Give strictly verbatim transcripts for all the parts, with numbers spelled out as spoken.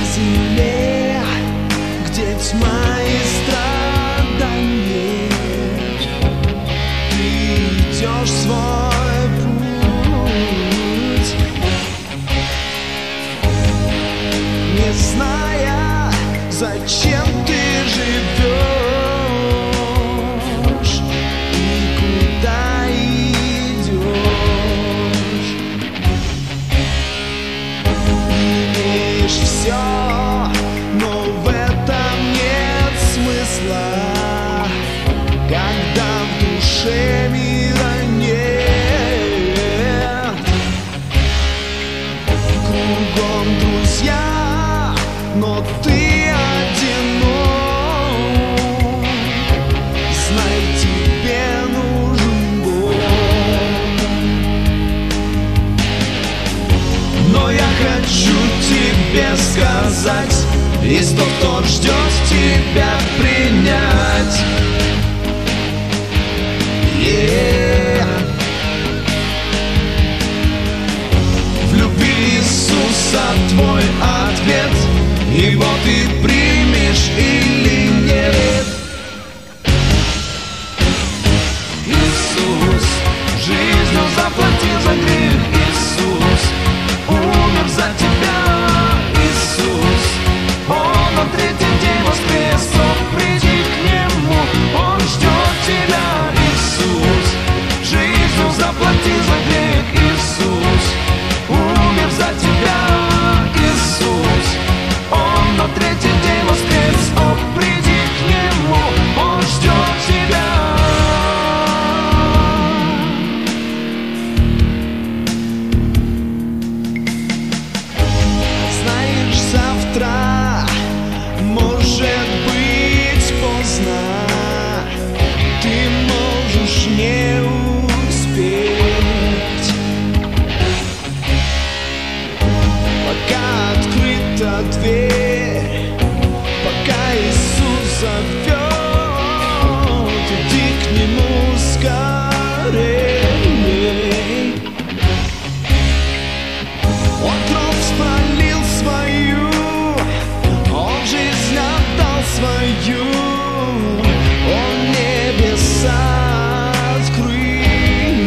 земле, где тьма и страдания, ты идешь свой путь, не зная, зачем ты живешь и куда идешь. Имеешь все, но в этом нет смысла, когда в душе мира нет. Кругом друзья, но ты одинок. Знай, тебе нужен Бог. Но я хочу тебе сказать: есть тот, кто ждет тебя принять. Yeah. В любви Иисуса твой ответ, его ты примешь или нет. Иисус жизнью заплатил за грех. Иисус умер за тебя. Иисус, Он на третий день воскрес. О, приди к Нему, Он ждет тебя. Иисус жизнью заплатил за грех. Иисус умер за тебя. Иисус, Он на третий день воскрес. О, приди к Нему, Он ждет тебя. Знаешь, завтра может быть поздно, ты можешь не успеть. Пока открыта дверь, пока Иисус зовет, иди к Нему скорей. Он кровь пролил свою, Он жизнь отдал свою, Он небеса открыл.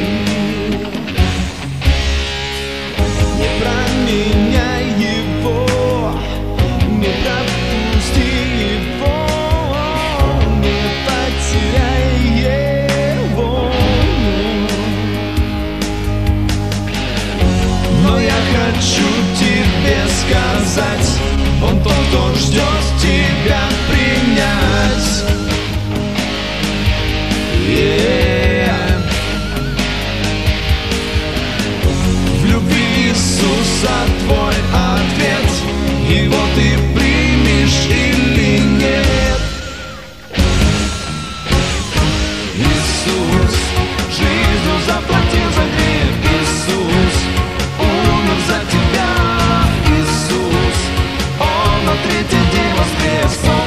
Не променяй Его, не пропусти Его, не потеряй Его. Но я хочу тебе сказать: Он тот, кто ждет тебя принять. Yeah. В любви Иисуса твой ответ, его ты примешь или нет. Иисус жизнью заплатил за грех. Иисус умер за тебя. Иисус, Он на третий день воскрес.